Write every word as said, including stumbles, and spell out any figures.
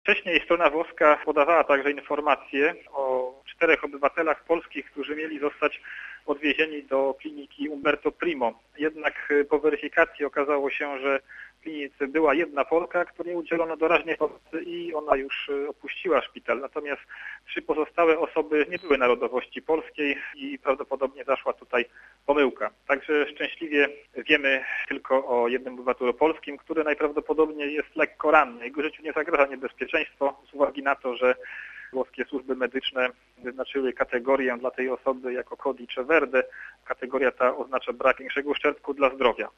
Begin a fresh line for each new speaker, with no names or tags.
Wcześniej strona włoska podawała także informacje o czterech obywatelach polskich, którzy mieli zostać odwiezieni do kliniki Umberto Primo. Jednak po weryfikacji okazało się, że w klinice była jedna Polka, której udzielono doraźnej pomocy i ona już opuściła szpital. Natomiast trzy pozostałe osoby nie były narodowości polskiej i prawdopodobnie zaszła tutaj pomyłka. Także szczęśliwie wiemy tylko o jednym obywatelu polskim, który najprawdopodobniej jest lekko ranny. Jego życiu nie zagraża niebezpieczeństwo z uwagi na to, że włoskie służby medyczne wyznaczyły kategorię dla tej osoby jako codice verde. Kategoria ta oznacza brak większego uszczerbku dla zdrowia.